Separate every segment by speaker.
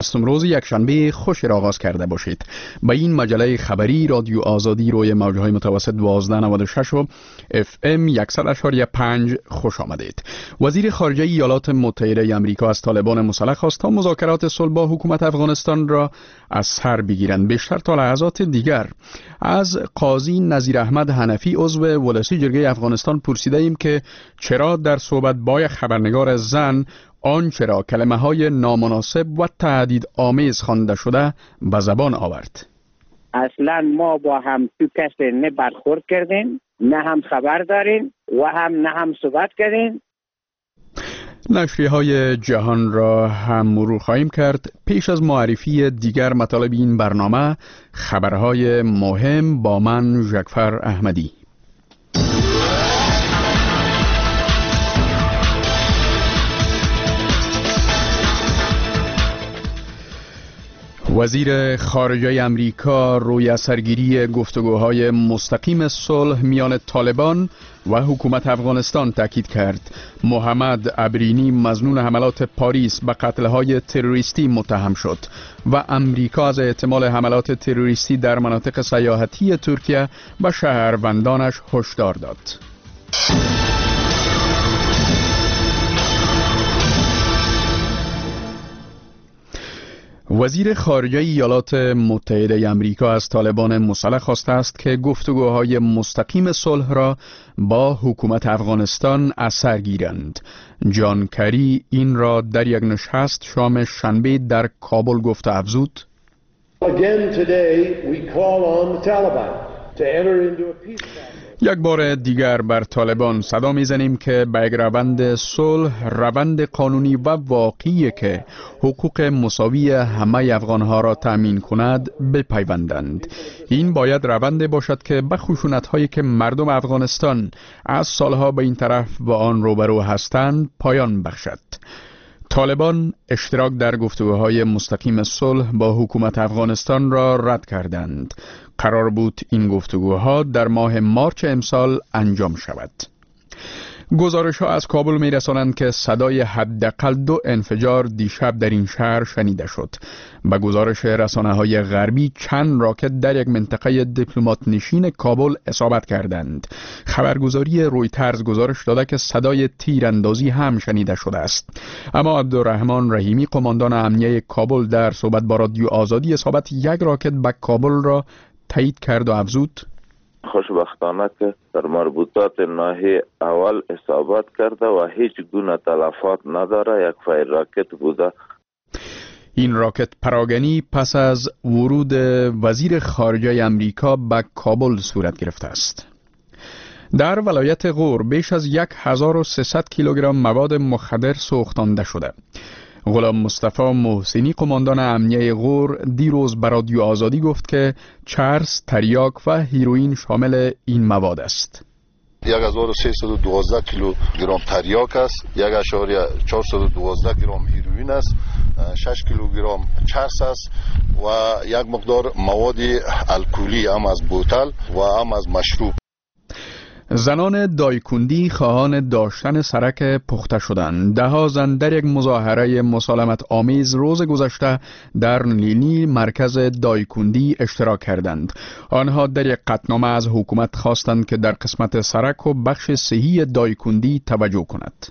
Speaker 1: روز یکشنبه خوش را آغاز کرده باشید. به این مجله خبری رادیو آزادی روی موجهای متوسط 1296 و FM 100.5 خوش آمدید. وزیر خارجه ایالات متحده آمریکا از طالبان مسلح خواست تا مذاکرات صلح با حکومت افغانستان را از سر بگیرند. بیشتر تا لحظات دیگر از قاضی نظیر احمد حنفی عضو ولسی جرگه افغانستان پرسیده ایم که چرا در صحبت با خبرنگار زن آنچه را کلمه‌های نامناسب و تهدید آمیز خوانده شده به زبان آورد.
Speaker 2: اصلا ما با هم تو کسی نه برخورد کردیم، نه هم خبر داریم و نه هم صحبت کردیم.
Speaker 1: نشریه‌های جهان را هم مرور خواهیم کرد. پیش از معرفی دیگر مطالب این برنامه، خبرهای مهم با من ژکفر احمدی. وزیر خارجه امریکا روی سرگیری گفتگوهای مستقیم صلح میان طالبان و حکومت افغانستان تاکید کرد. محمد عبرینی مظنون حملات پاریس به قتل‌های تروریستی متهم شد و امریکا از احتمال حملات تروریستی در مناطق سیاحتی ترکیه به شهروندانش هشدار داد. وزیر خارجه ایالات متحده آمریکا از طالبان مسلح خواسته است که گفتگوهای مستقیم صلح را با حکومت افغانستان از سر گیرند. جان کری این را در یک نشست شام شنبه در کابل گفت و افزود: یک بار دیگر بر طالبان صدا میزنیم که به یک روند صلح، روند قانونی و واقعی که حقوق مساوی همه افغانها را تأمین کند بپیوندند. این باید روند باشد که به خشونت‌هایی که مردم افغانستان از سالها به این طرف با آن روبرو هستند پایان بخشد. طالبان اشتراک در گفتگوهای مستقیم صلح با حکومت افغانستان را رد کردند. قرار بود این گفتگوها در ماه مارچ امسال انجام شود. گزارش‌ها از کابل می‌رسانند که صدای حداقل 2 انفجار دیشب در این شهر شنیده شد. به گزارش رسانه‌های غربی چند راکت در یک منطقه دیپلمات نشین کابل اصابت کردند. خبرگزاری رویترز گزارش داده که صدای تیراندازی هم شنیده شده است. اما عبدالرحمن رحیمی قماندان امنیه کابل در صحبت با رادیو آزادی اصابت یک راکت به کابل را تایید کرد و افزود:
Speaker 3: خوشبختانه که در مربوطات ناحیه اول اصابت کرده و هیچ گونه تلفات نداره. یک فایر راکت بوده.
Speaker 1: این راکت پراگنی پس از ورود وزیر خارجه امریکا به کابل صورت گرفته است. در ولایت غور بیش از 1300 کیلوگرم مواد مخدر سوختانده شده. غلام مصطفی محسنی قماندان امنیه غور دیروز به رادیو آزادی گفت که چرس، تریاک و هیروئین شامل این مواد است.
Speaker 4: 1312 کیلوگرم تریاک است، 1.412 گرم هیروئین است، 6 کیلوگرم چرس است و یک مقدار مواد الکلی هم از بوتل و هم از مشروب.
Speaker 1: زنان دایکندی خواهان داشتن سرک پخته شدند. 10 زن در یک مظاهره مسالمت آمیز روز گذشته در نیلی مرکز دایکندی اشتراک کردند. آنها در یک قطعنامه از حکومت خواستند که در قسمت سرک و بخش صحی دایکندی توجه کند.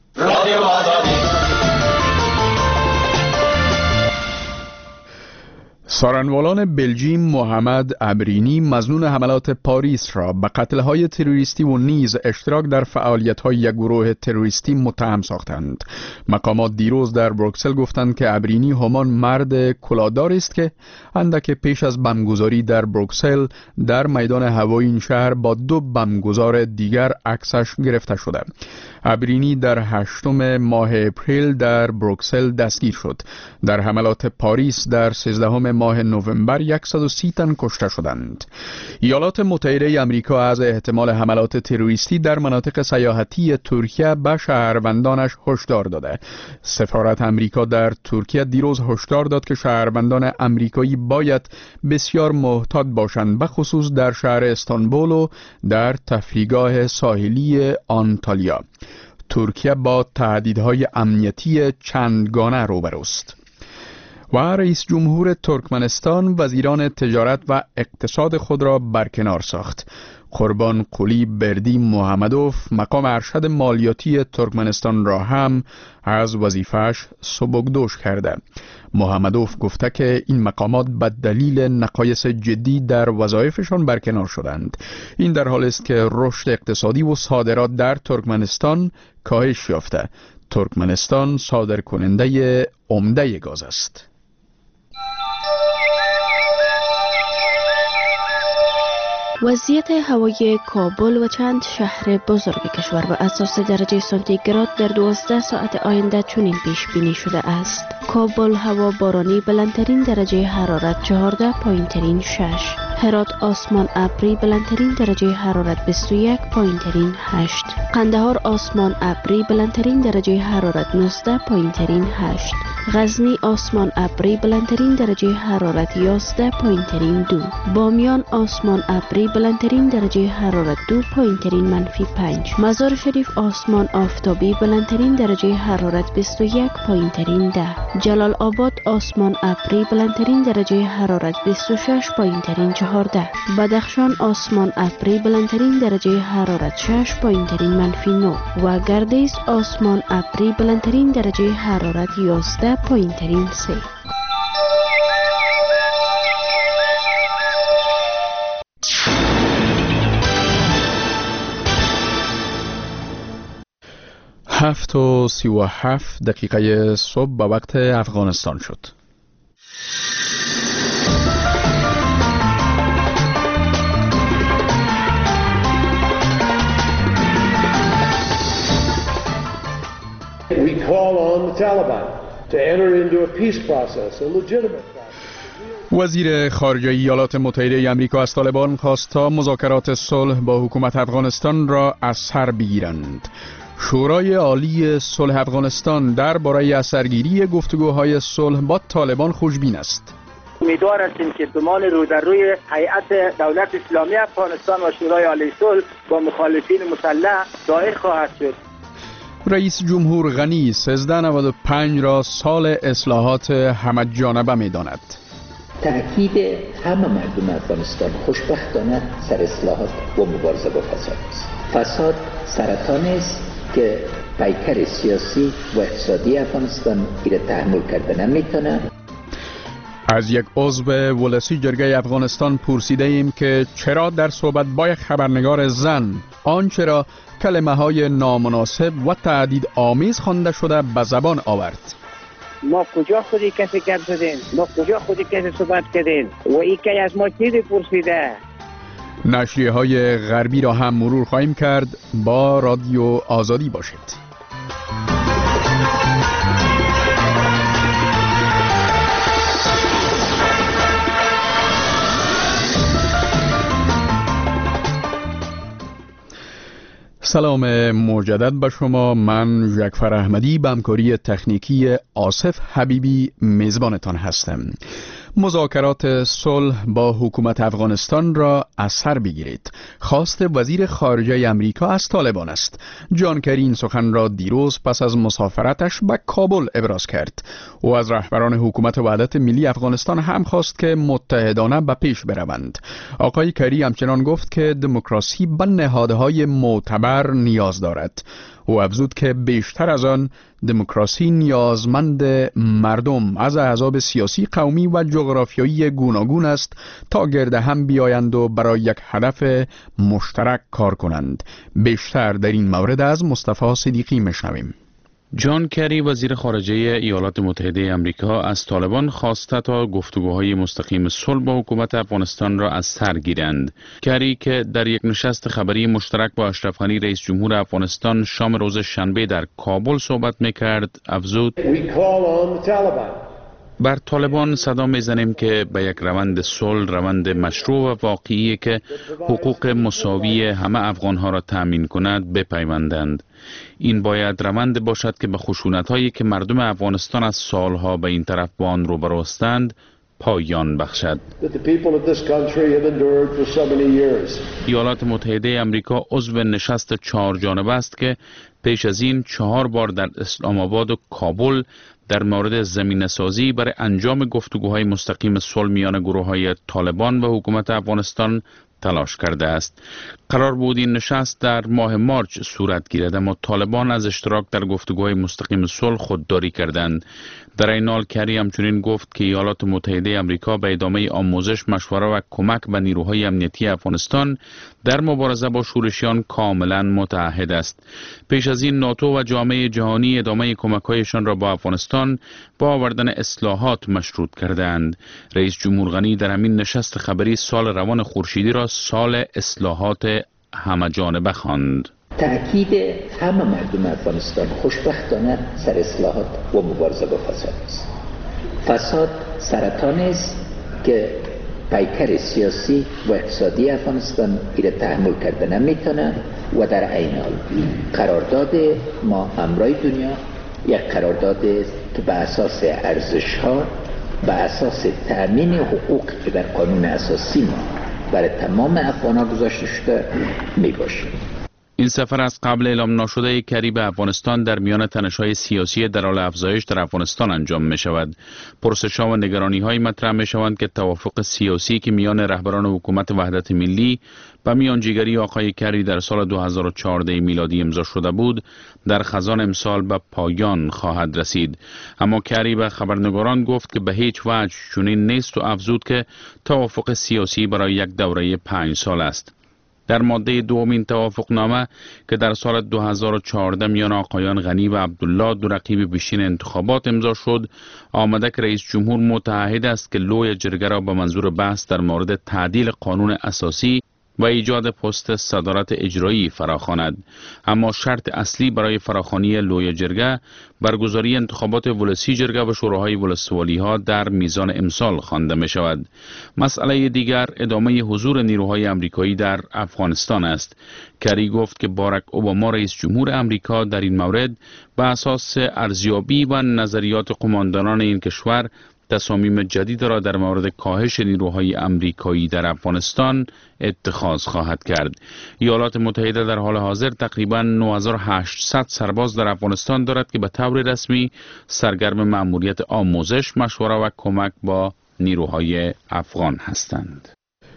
Speaker 1: سارنوالان بلژیم محمد عبرینی مظنون حملات پاریس را به قتل‌های تروریستی و نیز اشتراک در فعالیت‌های یک گروه تروریستی متهم ساختند. مقامات دیروز در بروکسل گفتند که عبرینی همان مرد کلادار است که اندک پیش از بمبگذاری در بروکسل در میدان هوایی این شهر با 2 بمبگذار دیگر عکسش گرفته شده. عبرینی در 8 ماه اپریل در بروکسل دستگیر شد. در حملات پاریس در 13 ماه نوامبر 130 تن کشته شدند. ایالات متحده آمریکا از احتمال حملات تروریستی در مناطق سیاحتی ترکیه به شهروندانش هشدار داده. سفارت آمریکا در ترکیه دیروز هشدار داد که شهروندان آمریکایی باید بسیار محتاط باشند، به خصوص در شهر استانبول و در تفریحگاه ساحلی آنتالیا. ترکیه با تهدیدهای امنیتی چندگانه روبروست. و رئیس جمهور ترکمنستان وزیران تجارت و اقتصاد خود را برکنار ساخت. قربان قلی بردی محمدوف مقام ارشد مالیاتی ترکمنستان را هم از وظیفه‌اش سبکدوش کرده. محمدوف گفته که این مقامات به دلیل نقایص جدی در وظایفشان برکنار شدند. این در حالی است که رشد اقتصادی و صادرات در ترکمنستان کاهش یافته. ترکمنستان صادرکننده عمده گاز است.
Speaker 5: وضعیت هوایی کابل و چند شهر بزرگ کشور بر اساس درجه سانتیگراد در 12 ساعت آینده چنین پیش بینی شده است. کابل هوا بارانی بلندترین درجه حرارت 14 پایینترین 6. هرات آسمان ابری بلندترین درجه حرارت 21 پایینترین 8. قندهار آسمان ابری بلندترین درجه حرارت 19 پایینترین 8. غزنی آسمان ابری بلندترین درجه حرارت 11 پایینترین 2. بامیان آسمان ابری بلندترین درجه حرارت 2 پایینترین منفی 5. مزار شریف آسمان آفتابی بلندترین درجه حرارت 21 پایینترین 10. جلال آباد آسمان ابری بلندترین درجه حرارت 26 پایینترین 14. بدخشان آسمان ابری بلندترین درجه حرارت 6 پایینترین منفی 9 و گردیز آسمان ابری بلندترین درجه حرارت 11 پایینترین 3.
Speaker 1: هفت و 37 دقیقه صبح به وقت افغانستان شد.
Speaker 6: We call on the Taliban to enter into a peace process, a legitimate process.
Speaker 1: وزیر خارجه ایالات متحده آمریکا از طالبان خواست تا مذاکرات صلح با حکومت افغانستان را از سر بگیرند. شورای عالی صلح افغانستان درباره اثرگیری گفتگوهای صلح با طالبان خوشبین است.
Speaker 7: امیدوار هستیم که احتمال رو در روی هیئت دولت اسلامی افغانستان و شورای عالی صلح با مخالفین مسلح ظاهر خواهد شد.
Speaker 1: رئیس جمهور غنی 1395 را سال اصلاحات همه‌جانبه می‌داند.
Speaker 8: تأکید همه مردم افغانستان خوشبختانه سر اصلاحات و مبارزه با فساد است. فساد سرطان است که پیکر سیاسی و اقتصادی افغانستان را تحمل کرده نمیتونه.
Speaker 1: از یک عضو ولسی جرگه افغانستان پرسیده ایم که چرا در صحبت با یک خبرنگار زن آنچه را کلمه های نامناسب و تهدید آمیز خوانده شده به زبان آورد.
Speaker 2: ما کجا خودی کسی گپ زدیم؟ ما کجا خودی کسی صحبت کردیم؟ و این که از ما چیزی پرسیده؟
Speaker 1: نشریه های غربی را هم مرور خواهیم کرد. با رادیو آزادی باشید. سلام مجدد به شما. من جعفر احمدی به همکاری تکنیکی آصف حبیبی میزبانتان هستم. مذاکرات صلح با حکومت افغانستان را از سر بگیرید. خواست وزیر خارجه آمریکا از طالبان است. جان کری این سخن را دیروز پس از مسافرتش به کابل ابراز کرد. او از رهبران حکومت وحدت ملی افغانستان هم خواست که متحدانه به پیش بروند. آقای کری همچنان گفت که دموکراسی به نهادهای معتبر نیاز دارد. او افزود که بیشتر از آن دموکراسی نیازمند مردم از احزاب سیاسی، قومی و جغرافیایی گوناگون است تا گرد هم بیایند و برای یک هدف مشترک کار کنند. بیشتر در این مورد از مصطفی صدیقی میشنویم.
Speaker 9: جان کری وزیر خارجه ایالات متحده آمریکا از طالبان خواسته تا گفتگوهای مستقیم صلح با حکومت افغانستان را از سر گیرند. کری که در یک نشست خبری مشترک با اشرف غنی رئیس جمهور افغانستان شام روز شنبه در کابل صحبت میکرد افزود: بر طالبان صدا میزنیم که به یک روند صلح، روند مشروع و واقعی که حقوق مساوی همه افغانها را تأمین کند بپیوندند. این باید روند باشد که به خشونت‌هایی که مردم افغانستان از سالها به این طرف با آن روبرو هستند پایان بخشد. ایالات متحده آمریکا عضو نشست 4 جانبه است که پیش از این 4 بار در اسلام آباد و کابل در مورد زمینه‌سازی برای انجام گفتگوهای مستقیم صلح میان گروه‌های طالبان و حکومت افغانستان تلاش کرده است. قرار بود این نشست در ماه مارچ صورت گیرد، اما طالبان از اشتراک در گفتگوهای مستقیم صلح خودداری کردند. در این حال کری همچنین گفت که ایالات متحده آمریکا به ادامه آموزش، مشوره و کمک به نیروهای امنیتی افغانستان در مبارزه با شورشیان کاملا متعهد است. پیش از این ناتو و جامعه جهانی ادامه کمک‌هایشان را با افغانستان با آوردن اصلاحات مشروط کردند. رئیس جمهور غنی در همین نشست خبری سال روان خورشیدی را سال اصلاحات همه‌جانبه خواند.
Speaker 8: تأکید همه مردم افغانستان خوشبختانه سر اصلاحات و مبارزه با فساد است. فساد سرطان است که پیکر سیاسی و اقتصادی افغانستان را تحمل کرده نمیتونه و در عین حال قرارداد ما همراه دنیا یک قرارداد است که به اساس ارزش‌ها، به اساس تأمین حقوق که در قانون اساسی ما برای تمام افغان‌ها گذاشته شده میباشه.
Speaker 9: این سفر از قبل اعلام نشده کری به افغانستان در میان تنش‌های سیاسی در حال افزایش در افغانستان انجام می شود. پرسش‌ها و نگرانی‌های مطرح می شوند که توافق سیاسی که میان رهبران حکومت وحدت ملی و میانجیگری آقای کری در سال 2014 میلادی امضا شده بود، در خزان امسال به پایان خواهد رسید. اما کری به خبرنگاران گفت که به هیچ وجه چنین نیست و افزود که توافق سیاسی برای یک دوره 5 سال است. در ماده دوم این توافقنامه که در سال 2014 میان آقایان غنی و عبدالله دو رقیب پیشین انتخابات امضا شد، آمده که رئیس جمهور متعهد است که لوی جرگه را به منظور بحث در مورد تعدیل قانون اساسی و ایجاد پست صدارت اجرایی فراخواند. اما شرط اصلی برای فراخوانی لوی جرگه برگزاری انتخابات ولسی جرگه و شوراهای ولسوالی ها در میزان امسال خوانده می شود. مسئله دیگر ادامه حضور نیروهای آمریکایی در افغانستان است. کری گفت که باراک اوباما رئیس جمهور آمریکا در این مورد به اساس ارزیابی و نظریات قماندانان این کشور تصامیم جدید را در مورد کاهش نیروهای آمریکایی در افغانستان اتخاذ خواهد کرد. ایالات متحده در حال حاضر تقریباً 9800 سرباز در افغانستان دارد که به طور رسمی سرگرم مأموریت آموزش، مشوره و کمک با نیروهای افغان هستند.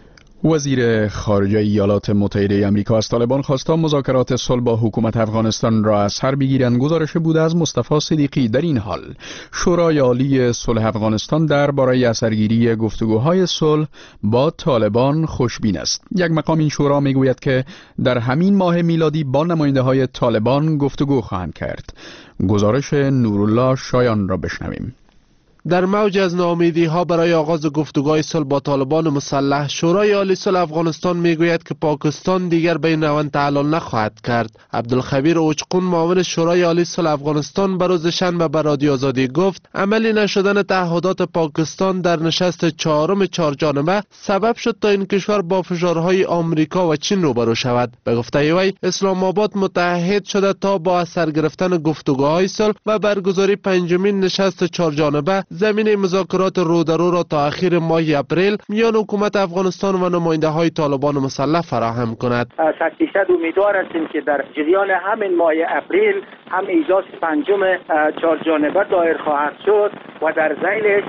Speaker 1: وزیر خارجه ایالات متحده آمریکا از طالبان خواستا مذاکرات صلح با حکومت افغانستان را از سر بگیرند. گزارش بود از مصطفی صدیقی. در این حال شورای عالی صلح افغانستان درباره اثرگیری گفتگوهای صلح با طالبان خوشبین است. یک مقام این شورا میگوید که در همین ماه میلادی با نماینده‌های طالبان گفتگو خواهند کرد. گزارش نورالله شایان را بشنویم.
Speaker 10: در موج از ناامیدی‌ها برای آغاز گفتگوهای صلح با طالبان مسلح، شورای عالی صلح افغانستان میگوید که پاکستان دیگر به این روند تعلل نخواهد کرد. عبدالخبیر اوچقون، معاون شورای عالی صلح افغانستان، به روز شنبه به رادیو آزادی گفت عملی نشدن تعهدات پاکستان در نشست چهارم چهارجانبه سبب شد تا این کشور با فشارهای آمریکا و چین روبرو شود. به گفته وی اسلام آباد متعهد شده تا با اثر گرفتن گفتگوهای صلح و برگزاری پنجمین نشست چهارجانبه زمینه مذاکرات رودرو را تا اخیر ماه اپریل میان حکومت افغانستان و نماینده‌های طالبان مسلح فراهم کند.
Speaker 7: 100% امیدوار هستیم که در جریان همین ماه اپریل هم اجلاس پنجم چهارجانبه دایر خواهد شد و در ذیلش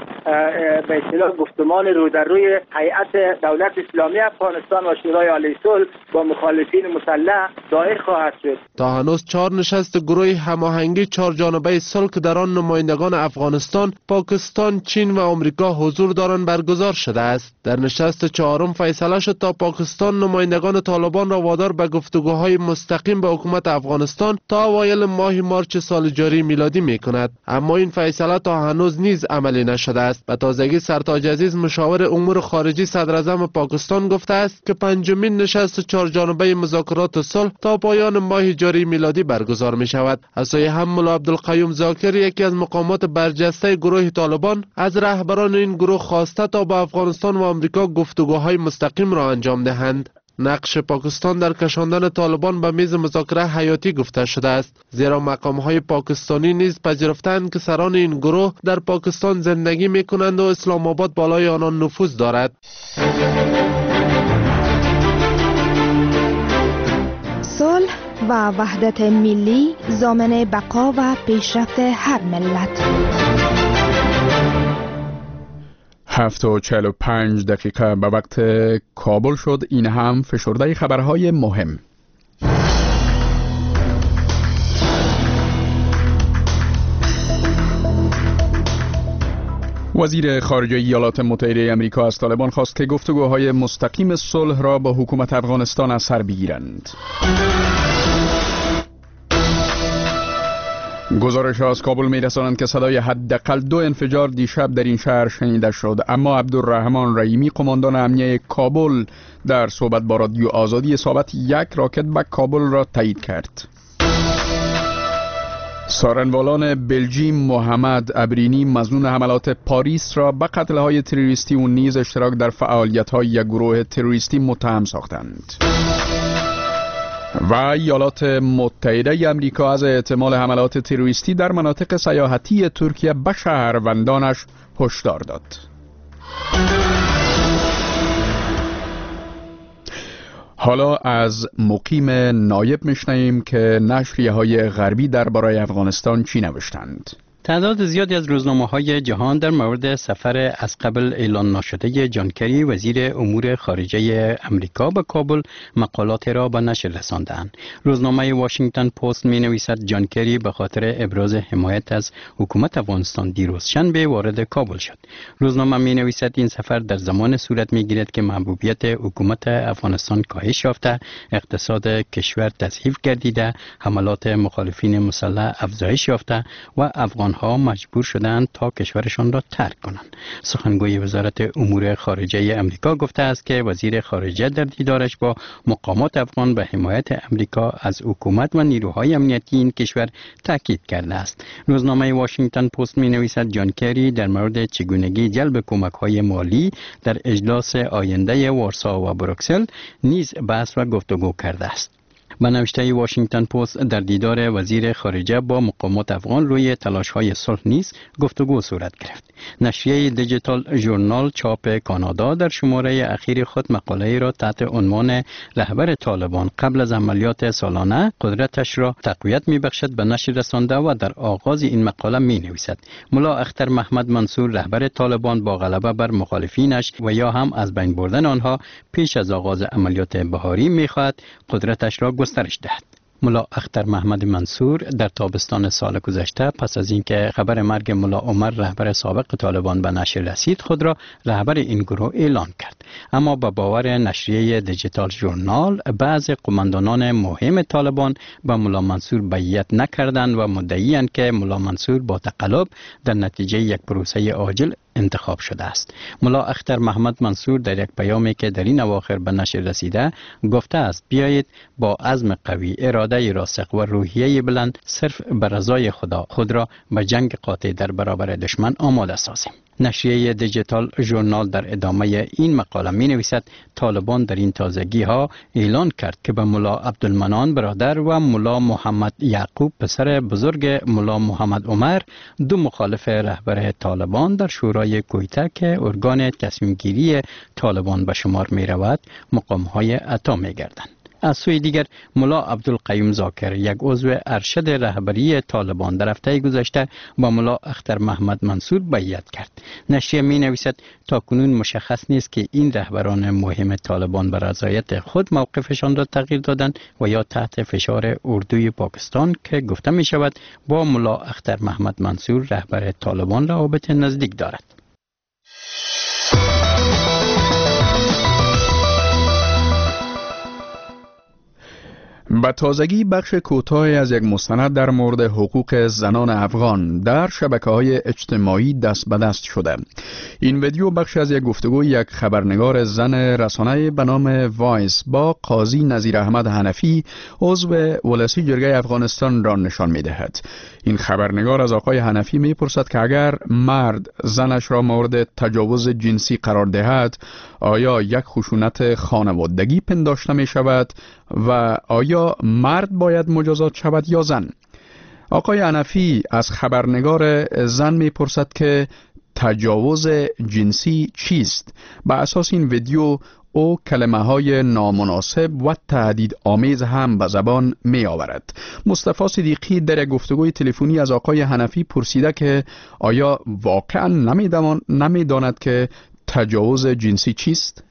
Speaker 7: به اصطلاح گفتمان رودروی هیئت دولت اسلامی افغانستان و شورای عالی صلح با مخالفین مسلح دایر خواهد شد.
Speaker 10: تا هنوز 4 نشست گروه هماهنگی چهارجانبه صلح که در آن نمایندگان افغانستان، پاکستان، چین و آمریکا حضور دارند برگزار شده است. در نشست چهارم فیصله شد تا پاکستان نمایندگان طالبان را وادار به گفتگوهای مستقیم با حکومت افغانستان تا اوایل ماه مارچ سال جاری میلادی میکند. اما این فیصله تا هنوز نیز عملی نشده است. به تازگی سرتاج عزیز، مشاور امور خارجی صدر اعظم پاکستان، گفته است که پنجمین نشست چهارجانبه مذاکرات صلح تا پایان ماه جاری میلادی برگزار می شود. از سوی هم ملا عبدالقیوم ذاکر، یکی از مقامات برجسته گروه طالبان، از رهبران این گروه خواسته تا با افغانستان و آمریکا گفتگوهای مستقیم را انجام دهند. نقش پاکستان در کشاندن طالبان به میز مذاکره حیاتی گفته شده است، زیرا مقام‌های پاکستانی نیز پذیرفتند که سران این گروه در پاکستان زندگی می‌کنند و اسلام آباد بالای آنان نفوذ دارد.
Speaker 11: صلح و و وحدت ملی ضامن بقا و پیشرفت هر ملت.
Speaker 1: 7:45 به وقت کابل شد. این هم فشرده خبرهای مهم. وزیر خارجه ایالات متحده آمریکا از طالبان خواست که گفتگوهای مستقیم صلح را با حکومت افغانستان از سر بگیرند. گزارش از کابل می‌رسانند که صدای حداقل 2 انفجار دیشب در این شهر شنیده شد، اما عبدالرحمن رحیمی قماندان امنیه کابل در صحبت با رادیو آزادی اصابت 1 راکت به کابل را تایید کرد. سارنوالان بلژیم محمد ابرینی مظنون حملات پاریس را به قتل‌های تروریستی و نیز اشتراک در فعالیت‌های یک گروه تروریستی متهم ساختند. و ایالات متحده آمریکا از احتمال حملات تروریستی در مناطق سیاحتی ترکیه به شهروندانش هشدار داد. حالا از مقیم نایب میشنویم که نشریه‌های غربی درباره افغانستان چی نوشتند.
Speaker 12: تعداد زیادی از روزنامه‌های جهان در مورد سفر از قبل اعلان نشده جان کری وزیر امور خارجه امریکا به کابل مقالات را به نشر رساندند. روزنامه واشنگتن پست می‌نویسد جان کری به خاطر ابراز حمایت از حکومت افغانستان دیروز شنبه وارد کابل شد. روزنامه می‌نویسد این سفر در زمان صورت می‌گیرد که محبوبیت حکومت افغانستان کاهش یافته، اقتصاد کشور تضعیف گردیده، حملات مخالفین مسلح افزایش یافته و افغان ها مجبور شدند تا کشورشان را ترک کنند. سخنگوی وزارت امور خارجه امریکا گفته است که وزیر خارجه در دیدارش با مقامات افغان به حمایت امریکا از حکومت و نیروهای امنیتی این کشور تاکید کرده است. روزنامه واشنگتن پست می‌نویسد جان کری در مورد چگونگی جلب کمک‌های مالی در اجلاس آینده وارسا و بروکسل نیز بحث و گفتگو کرده است. به نوشته واشنگتن پست در دیدار وزیر خارجه با مقامات افغان روی تلاش‌های صلح نیز گفتگو صورت گرفت. نشریه دیجیتال ژورنال چاپ کانادا در شماره اخیر خود مقاله را تحت عنوان رهبر طالبان قبل از عملیات سالانه قدرتش را تقویت می‌بخشد به نشر رسانده و در آغاز این مقاله می‌نویسد ملا اختر محمد منصور رهبر طالبان با غلبه بر مخالفینش و یا هم از بین بردن آنها پیش از آغاز عملیات بهاری می‌خواهد قدرتش را گسترش دهد. ملا اختر محمد منصور در تابستان سال گذشته پس از اینکه خبر مرگ ملا عمر رهبر سابق طالبان به نشر رسید خود را رهبر این گروه اعلان کرد، اما با باور نشریه دیجیتال ژورنال بعض قماندانان مهم طالبان به ملا منصور بیعت نکردند و مدعی‌اند که ملا منصور با تقلب در نتیجه یک پروسه عاجل انتخاب شده است. ملا اختر محمد منصور در یک پیامی که در این اواخر به نشر رسیده گفته است بیایید با عزم قوی، اراده راسخ و روحیه بلند صرف به رضای خدا خود را به جنگ قاطع در برابر دشمن آماده سازیم. نشریه دیجیتال ژورنال در ادامه این مقاله می نویسد طالبان در این تازگی ها اعلان کرد که به ملا عبدالمنان برادر و ملا محمد یعقوب پسر بزرگ ملا محمد عمر دو مخالف رهبر طالبان در شورای کویته که ارگان تصمیم گیری طالبان به شمار می رود مقام های عطا می گردند. از سوی دیگر ملا عبدالقیوم زاکر یک عضو ارشد رهبری طالبان در هفته گذشته با ملا اختر محمد منصور بیعت کرد. نشریه می نویسد تاکنون مشخص نیست که این رهبران مهم طالبان به رضایت خود موقفشان را تغییر دادند و یا تحت فشار اردوی پاکستان که گفته می شود با ملا اختر محمد منصور رهبر طالبان روابط نزدیک دارد.
Speaker 1: به تازگی بخش کوتاهی از یک مستند در مورد حقوق زنان افغان در شبکه‌های اجتماعی دست به دست شده. این ویدیو بخش از یک گفتگو یک خبرنگار زن رسانه به نام وایس با قاضی نظیر احمد حنفی عضو ولسی جرگه افغانستان را نشان می‌دهد. این خبرنگار از آقای حنفی می‌پرسد که اگر مرد زنش را مورد تجاوز جنسی قرار دهد آیا یک خشونت خانوادگی پنداشته می‌شود و آیا مرد باید مجازات شود یا زن؟ آقای حنفی از خبرنگار زن میپرسد که تجاوز جنسی چیست؟ بر اساس این ویدیو او کلمه های نامناسب و تهدید آمیز هم به زبان می آورد. مصطفی صدیقی در گفتگوی تلفنی از آقای حنفی پرسیده که آیا واقعا نمی داند که تجاوز جنسی چیست؟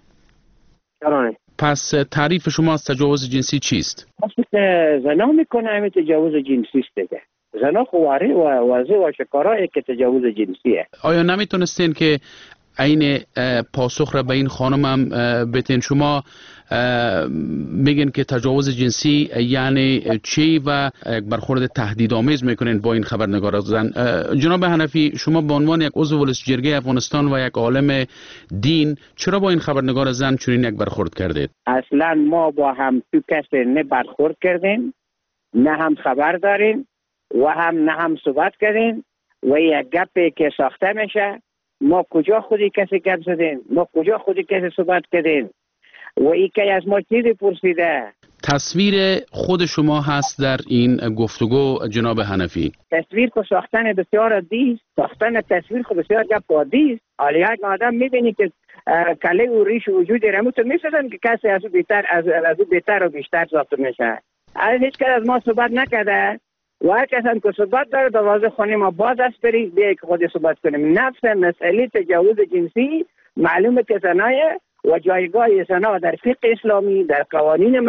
Speaker 9: پس تعریف شما از تجاوز جنسی چیست؟
Speaker 2: زنا میکنه همین تجاوز جنسی است دیگه. زنا خواره و واضح و شکارایی که تجاوز جنسیه.
Speaker 9: آیا نمیتونستین که این پاسخ را به این خانم هم بتین؟ شما میگن که تجاوز جنسی یعنی چی و یک برخورد تهدیدآمیز میکنین با این خبرنگار زن. جناب حنفی، شما به عنوان یک عضو ولس جرگه افغانستان و یک عالم دین چرا با این خبرنگار زن چنین یک برخورد کردید؟
Speaker 2: اصلا ما با هم تو کسی نه برخورد کردیم، نه هم خبر داریم و نه هم صحبت کردیم و یک گپی که ساخته میشه ما کجا خودی کسی گپ زدیم، ما کجا خودی کسی صحبت کردیم و این که از ما چیزی پرسیده.
Speaker 9: تصویر خود شما هست در این گفتگو جناب حنفی؟
Speaker 2: تصویر کو ساختن بسیار عادی، ساختن تصویر کو بسیار گپ عادی است. حالا یک آدم میبینی که کله و ریش وجود رمو تو میفهمن که کسی از او بهتر و بیشتر ساخته میشه. هیچ کس از ما صحبت نکرده و هر کس هم که صحبت داره دروازه خانه ما باز است، برید بیایی که خودی صحبت کنیم. نفس مسئله تجاوز جنسی معلومه که زنایه و جایگاه زنا در فقه اسلامی، در قوانین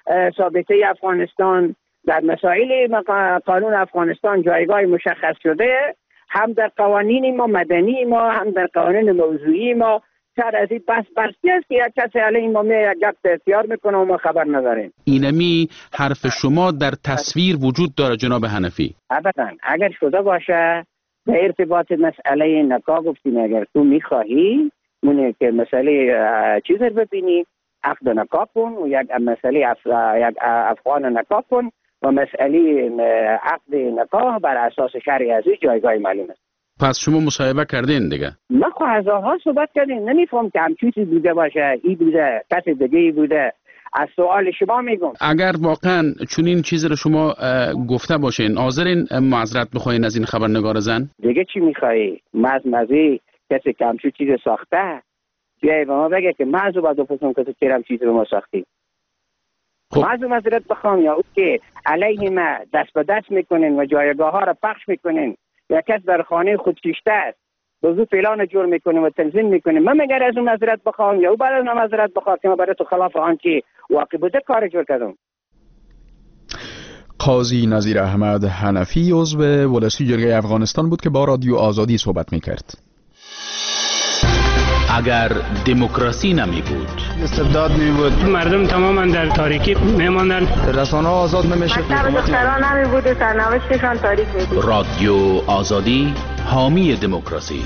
Speaker 2: ثابته افغانستان، در مسائل قانون افغانستان جایگاه مشخص شده، هم در قوانین ما مدنی ما، هم در قوانین موضوعی ما. سر از این بس برسی است که یک کسی علیه ما یک گپ اختیار میکنه و ما خبر نداریم.
Speaker 9: اینمی حرف شما در تصویر وجود داره جناب حنفی؟
Speaker 2: ابدا. اگر شده باشه به ارتباط مسئله نکاح گفتیم، اگر تو میخواهی مونه که مسئله چیز رو ببینی عقد نکاح کن و یک مسئله یک افغان نکاح کن و مسئله عقد نکاح بر اساس شرع عزیز جایگاه معلوم است.
Speaker 9: پس شما مصاحبه کردین دیگه؟
Speaker 2: ما هزارها صحبت کردیم، نمیفهم که هم چیزی بوده باشه، ای بوده کسی دیگه بوده. از سوال شما میگم
Speaker 9: اگر واقعا چنین چیزی رو شما گفته باشین حاضرین معذرت بخواین از این خبرنگار زن؟
Speaker 2: دیگه چی میخوایی؟ مزمزی کسی که همچون چیز ساخته بیایی به ما بگه که مازو باید بپرسم که تو چرا چیز رو ما ساختی. مازو معذرت بخوام یا او که علیه ما دست به دست میکنین و جایگاه ها رو پخش میکنین، یا کس در خانه خود شیشته است بزو پلان جور میکنه و تنظیم میکنه، من مگر از اون معذرت بخوام یا او بعد از اون معذرت بخواد که من برای تو خلاف آنچه واقع بوده کار جور کردم.
Speaker 1: قاضی نظیر احمد حنفی عضو ولسی جرگه افغانستان بود که با رادیو آزادی صحبت میکرد.
Speaker 9: اگر دموکراسی نمی بود،
Speaker 13: استبداد می بود، مردم تماما در تاریکی میماندن، رسانه ها آزاد نمیشد،
Speaker 14: دختران نمی بود و سرنوشتشان تاریک می بود.
Speaker 9: رادیو آزادی حامی دموکراسی.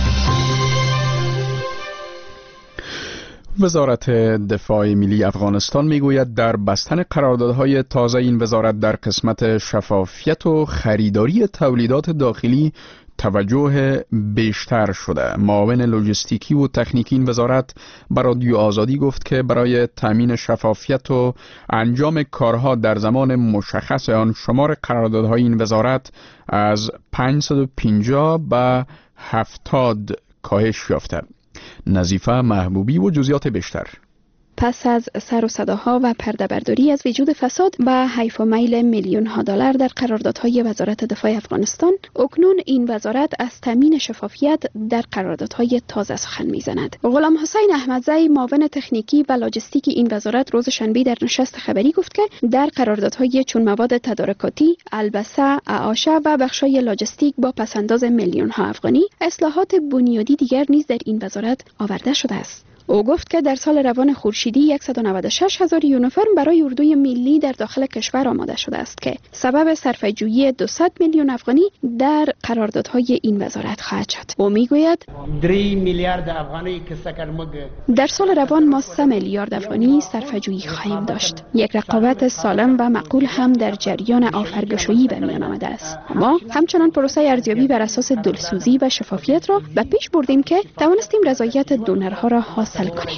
Speaker 1: وزارت دفاع ملی افغانستان میگوید در بستن قراردادهای تازه این وزارت در قسمت شفافیت و خریداری تولیدات داخلی توجه بیشتر شده. معاون لوجستیکی و تکنیکی این وزارت بر رادیو آزادی گفت که برای تامین شفافیت و انجام کارها در زمان مشخص آن شمار قراردادهای این وزارت از 550 به 70 کاهش یافته. نظیفه محبوبی و جزئیات بیشتر.
Speaker 5: پس از سر و صداها و پرده‌برداری از وجود فساد و حیف و میل میلیون ها دلار در قراردادهای وزارت دفاع افغانستان، اکنون این وزارت از تامین شفافیت در قراردادهای تازه سخن می‌زند. غلام حسین احمدزی معاون تکنیکی و لاجستیکی این وزارت روز شنبه در نشست خبری گفت که در قراردادهای چون مواد تدارکاتی، البسه، اعاشه و بخشای لاجستیک با پس‌انداز میلیون ها افغانی، اصلاحات بنیادی دیگر نیز در این وزارت آورده شده است. او گفت که در سال روان خورشیدی 196,000 یونیفرم برای اردوی ملی در داخل کشور آماده شده است که سبب صرفه‌جویی 200 میلیون افغانی در قراردادهای این وزارت خواهد شد. او میگوید
Speaker 13: 3 میلیارد افغانی که
Speaker 5: در سال روان ما 3 میلیارد افغانی صرفه‌جویی خواهیم داشت. یک رقابت سالم و معقول هم در جریان آفرگشایی به میان آمده است. ما همچنان پروسه ارزیابی بر اساس دلسوزی و شفافیت را به پیش بردیم که توانستیم رضایت دونرها را حاصل کنیم.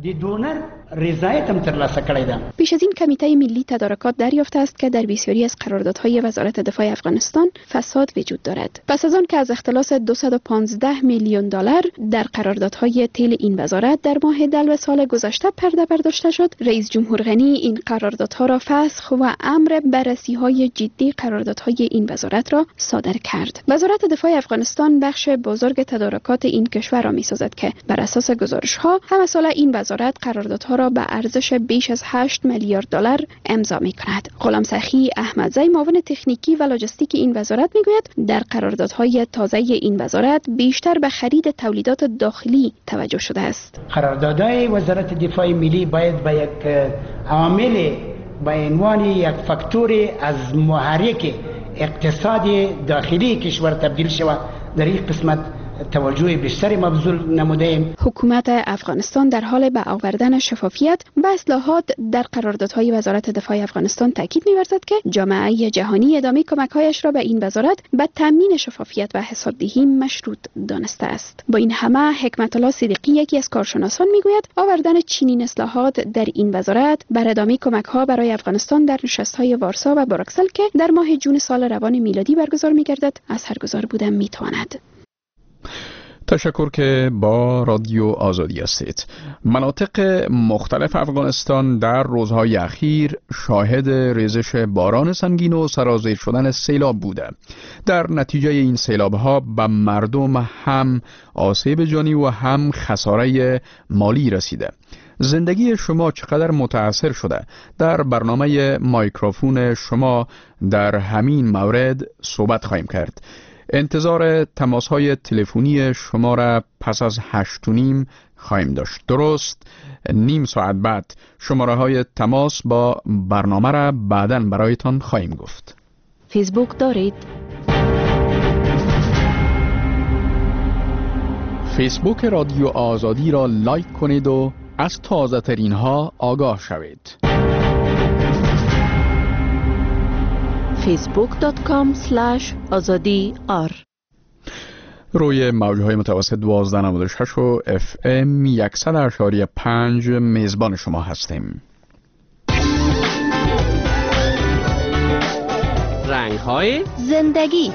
Speaker 15: د دونر رضایت هم ترلاسه کړی ده.
Speaker 5: پیش از این کمیته ملی تدارکات دریافته است که در بسیاری از قراردادهای وزارت دفاع افغانستان فساد وجود دارد. پس از آن که از اختلاس 215 میلیون دلار در قراردادهای تیل این وزارت در ماه دلو سال گذشته پرده برداشته شد، رئیس جمهور غنی این قراردادها را فسخ و امر بررسی‌های جدی قراردادهای این وزارت را صادر کرد. وزارت دفاع افغانستان بخش بزرگ تدارکات این کشور را می‌سازد که بر اساس گزارش‌ها همه سال این وزارت قراردادها را به ارزش بیش از 8 میلیارد دلار امضا می‌کند. غلام سخی احمدزی معاون تکنیکی و لوجستیک این وزارت می‌گوید در قراردادهای تازه این وزارت بیشتر به خرید تولیدات داخلی توجه شده است.
Speaker 15: قراردادهای وزارت دفاع ملی باید به یک عامل به عنوان یک فاکتور از محرک اقتصاد داخلی کشور تبدیل شود. در این قسمت توجه بیشتری مبذول نموده ایم.
Speaker 5: حکومت افغانستان در حال به آوردن شفافیت و اصلاحات در قراردادهای وزارت دفاع افغانستان تاکید می‌ورزد که جامعه جهانی ادامه کمک‌هایش را به این وزارت به تامین شفافیت و حسابدهی مشروط دانسته است. با این همه حکمت الله صدیقی یکی از کارشناسان می‌گوید آوردن چنین اصلاحات در این وزارت بر ادامه کمک‌ها برای افغانستان در نشست‌های وارسا و بروکسل که در ماه جون سال روان میلادی برگزار می‌گردد اثرگذار بودن می‌تواند.
Speaker 1: تشکر که با رادیو آزادی هستید. مناطق مختلف افغانستان در روزهای اخیر شاهد ریزش باران سنگین و سرازیر شدن سیلاب بوده. در نتیجه این سیلاب‌ها به مردم هم آسیب جانی و هم خساره مالی رسیده. زندگی شما چقدر متاثر شده؟ در برنامه مایکروفون شما در همین مورد صحبت خواهیم کرد. انتظار تماس‌های تلفنی شما را پس از 8:30 خواهیم داشت. درست نیم ساعت بعد شماره‌های تماس با برنامه را بعداً برایتان خواهیم گفت.
Speaker 5: فیسبوک دارید؟
Speaker 1: فیسبوک رادیو آزادی را لایک کنید و از تازه ترین ها آگاه شوید.
Speaker 5: facebook.com/azadi.ar
Speaker 1: روی موجهای متوسط 1296 و FM 100.5 میزبان شما هستیم.
Speaker 16: رنگ‌های
Speaker 5: زندگی.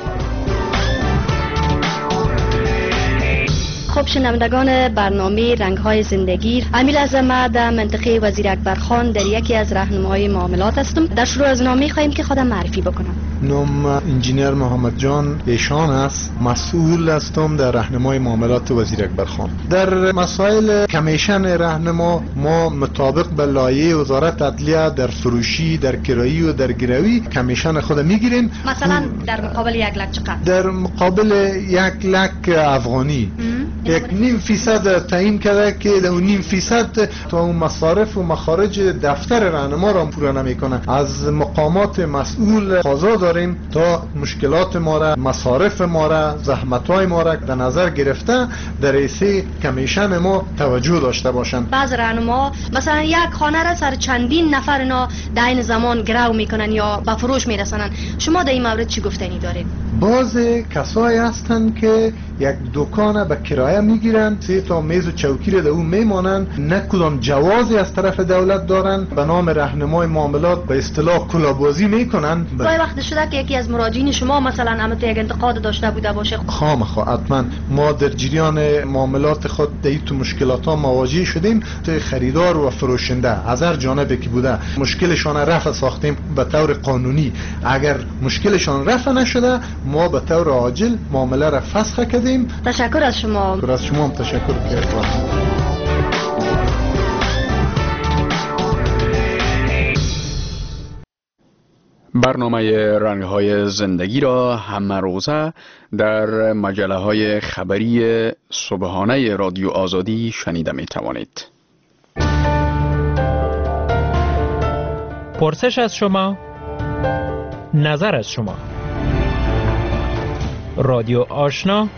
Speaker 16: خب شنوندگان برنامه رنگ‌های زندگی، امیل از ما در منطقه وزیر اکبرخان در یکی از راهنماهای معاملات هستم. در شروع از نام می‌خواهیم که خودم معرفی بکنم.
Speaker 17: نام انجینیر محمد جان ایشان است. مسئول هستم در راهنمای معاملات وزیر اکبرخان. در مسائل کمیشن راهنما ما مطابق به لایحه وزارت عدلیه در فروشی، در کرایی و در گروی کمیشن خود میگیریم.
Speaker 16: مثلا در مقابل 1 لک چقدر؟
Speaker 17: در مقابل 1 لک افغانی 1.5% تعیین کرده که 2.5% تا اون مصارف و مخارج دفتر راهنما را پورا نمیکنه. از مقامات مسئول قضا داریم تا مشکلات ما را، مصارف ما را، زحمت‌های ما را در نظر گرفته در ایسه کمیشن ما توجه داشته باشند.
Speaker 16: بعض راهنما مثلا یک خانه را سر چندین نفر اینا در این زمان گرو میکنن یا به فروش میرسونن. شما در این مورد چی گفتنی دارید؟
Speaker 17: بعض کسایی هستند که یک دکان به کرایه میگیرن، 3 تا میز و چوکی را در اون میمانن، نه کدام جوازی از طرف دولت دارن، به نام راهنمای معاملات به اصطلاح کلابازی میکنن.
Speaker 16: گاهی وقت شده که یکی از مراجعین شما مثلا امت یک انتقاد داشته بوده باشه؟
Speaker 17: حتما ما در جریان معاملات خود در تو مشکلات ها مواجه شدیم. تو خریدار و فروشنده از هر جانبی که بوده مشکلشان رفع ساختیم به طور قانونی. اگر مشکلشان رفع نشده ما به طور عاجل معامله را فسخ کردیم.
Speaker 16: تشکر از شما.
Speaker 17: از شما هم تشکر کردم.
Speaker 1: برنامه رنگ‌های زندگی را همه روزه در مجله‌های خبری صبحانه رادیو آزادی شنیده می توانید.
Speaker 18: پرسش از شما، نظر از شما. رادیو آشنا،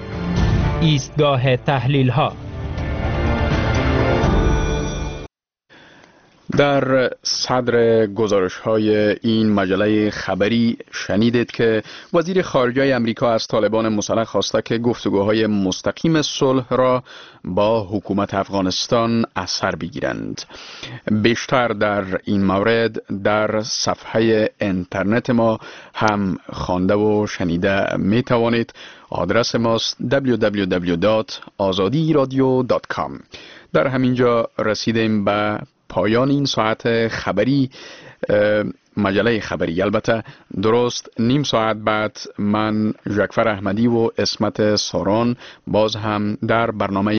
Speaker 18: ایستگاه تحلیل ها.
Speaker 1: در صدر گزارش‌های این مجله خبری شنیدید که وزیر خارجه امریکا از طالبان مسلح خواسته که گفتگوهای مستقیم صلح را با حکومت افغانستان اثر بگیرند. بیشتر در این مورد در صفحه اینترنت ما هم خوانده و شنیده می توانید. آدرس ماست www.azadiradio.com. در همینجا رسیدیم به پایان این ساعت خبری، مجله خبری. البته درست نیم ساعت بعد من ژکفر احمدی و اسمت ساران باز هم در برنامه